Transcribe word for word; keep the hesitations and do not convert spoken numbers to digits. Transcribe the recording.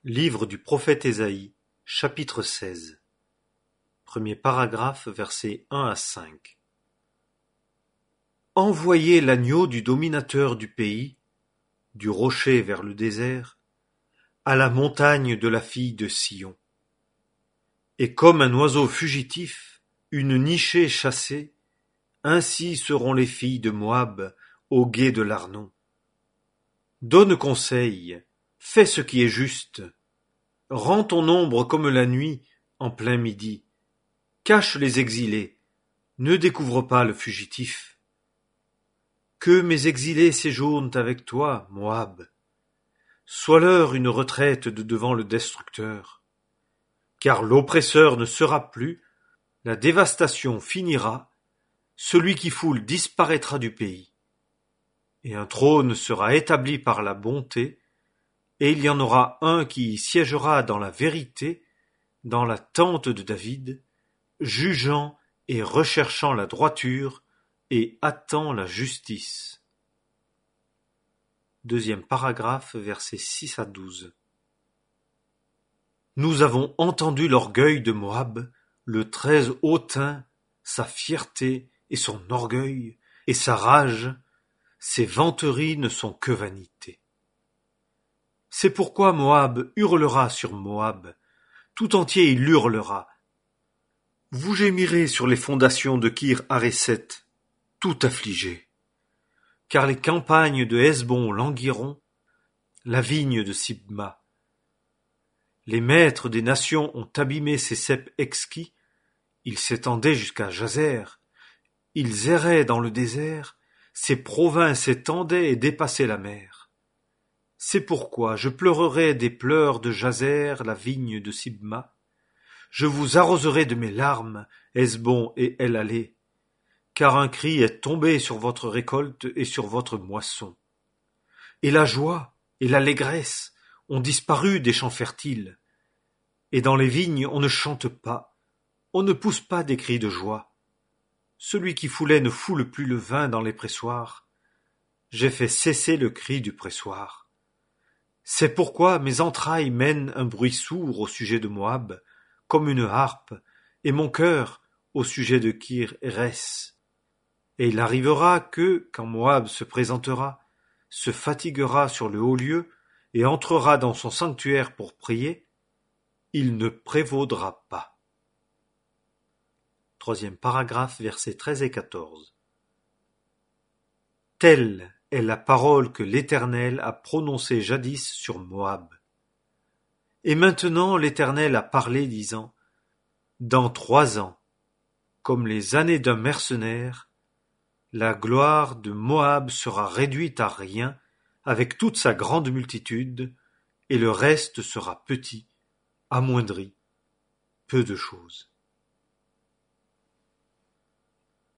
Livre du prophète Ésaïe, chapitre seize. Premier paragraphe, versets un à cinq. Envoyez l'agneau du dominateur du pays, du rocher vers le désert, à la montagne de la fille de Sion. Et comme un oiseau fugitif, une nichée chassée, ainsi seront les filles de Moab au gué de l'Arnon. Donne conseil, fais ce qui est juste. Rends ton ombre comme la nuit, en plein midi. Cache les exilés, ne découvre pas le fugitif. Que mes exilés séjournent avec toi, Moab. Sois-leur une retraite de devant le destructeur. Car l'oppresseur ne sera plus, la dévastation finira, celui qui foule disparaîtra du pays. Et un trône sera établi par la bonté, et il y en aura un qui y siégera dans la vérité, dans la tente de David, jugeant et recherchant la droiture, et hâtant la justice. Deuxième paragraphe, versets six à douze. Nous avons entendu l'orgueil de Moab, le très hautain, sa fierté et son orgueil, et sa rage, ses vanteries ne sont que vanité. C'est pourquoi Moab hurlera sur Moab, tout entier il hurlera. Vous gémirez sur les fondations de Kir-Hareset, tout affligés, car les campagnes de Hesbon languiront, la vigne de Sibma. Les maîtres des nations ont abîmé ses ceps exquis, ils s'étendaient jusqu'à Jazer, ils erraient dans le désert, ses provinces s'étendaient et dépassaient la mer. C'est pourquoi je pleurerai des pleurs de Jazer, la vigne de Sibma. Je vous arroserai de mes larmes, Hesbon et El-Allé, car un cri est tombé sur votre récolte et sur votre moisson. Et la joie et l'allégresse ont disparu des champs fertiles. Et dans les vignes on ne chante pas, on ne pousse pas des cris de joie. Celui qui foulait ne foule plus le vin dans les pressoirs. J'ai fait cesser le cri du pressoir. C'est pourquoi mes entrailles mènent un bruit sourd au sujet de Moab, comme une harpe, et mon cœur au sujet de Kir-Hérès. Et il arrivera que, quand Moab se présentera, se fatiguera sur le haut lieu, et entrera dans son sanctuaire pour prier, il ne prévaudra pas. Troisième paragraphe, versets treize et quatorze. Telle est la parole que l'Éternel a prononcée jadis sur Moab. Et maintenant l'Éternel a parlé, disant, dans trois ans, comme les années d'un mercenaire, la gloire de Moab sera réduite à rien avec toute sa grande multitude, et le reste sera petit, amoindri, peu de choses.